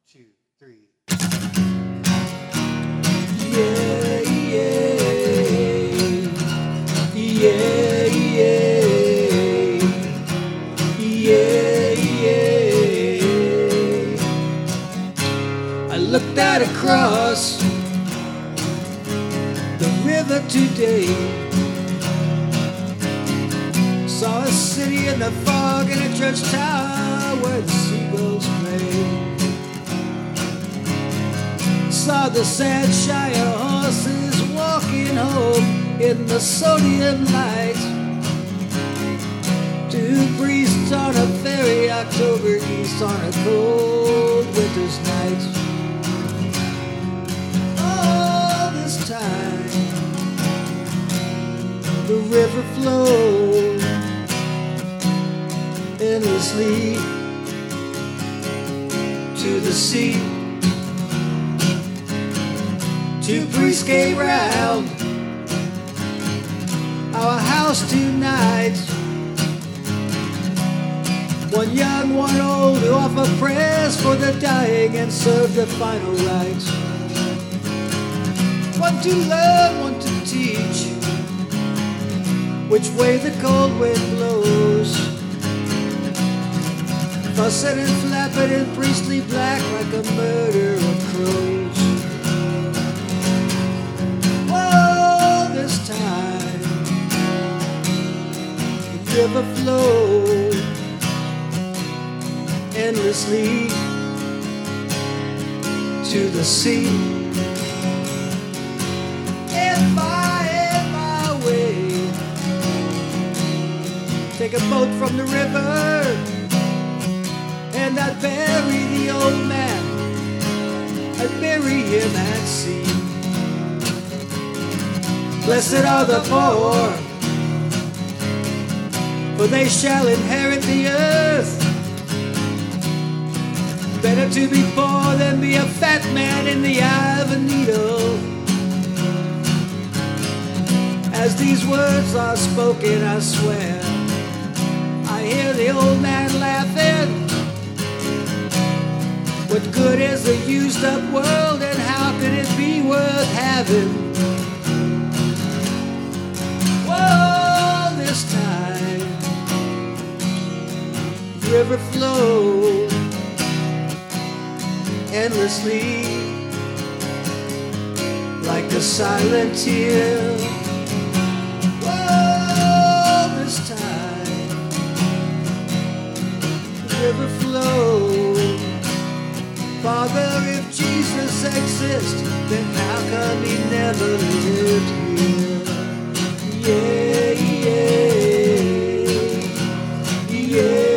2, 3. Yeah, yeah, yeah, yeah, yeah, yeah. I looked out across the river today, saw a city in the fog and a church tower where the seagulls play. Saw the sad Shire horses walking home in the sodium light. Two priests on a ferry, October east on a cold winter's night. All this time, the river flowed endlessly to the sea. Two priests came round our house tonight. One young, one old, who offer prayers for the dying and serve the final rites. One to learn, one to teach which way the cold wind blows. Fussing and flapping in priestly black like a murder of crows. River flowed endlessly to the sea. If I had my way, take a boat from the river and I'd bury the old man, I'd bury him at sea. Blessed are the poor, for they shall inherit the earth. Better to be poor than be a fat man in the eye of a needle. As these words are spoken, I swear, I hear the old man laughing. What good is a used up world, and how could it be worth having? Whoa, this time river flowed endlessly like a silent tear. Whoa, this time the river flowed. Father, if Jesus exists, then how come he never lived here? Yeah, yeah, yeah.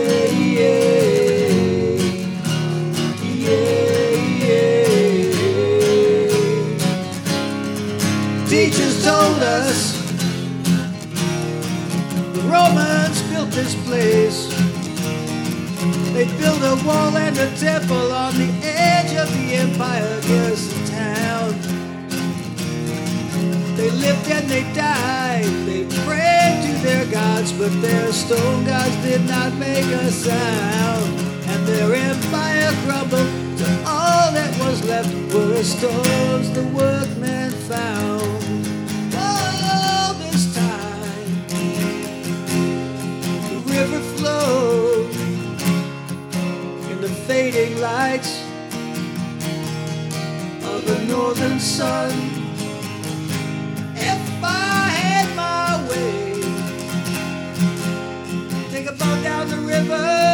Teachers told us the Romans built this place. They built a wall and a temple on the edge of the empire garrison town. They lived and they died, they prayed to their gods, but their stone gods did not make a sound. And their empire crumbled till all that was left were stones the workmen found. All this time the river flowed in the fading lights of the northern sun. If I had my way, take a boat down the river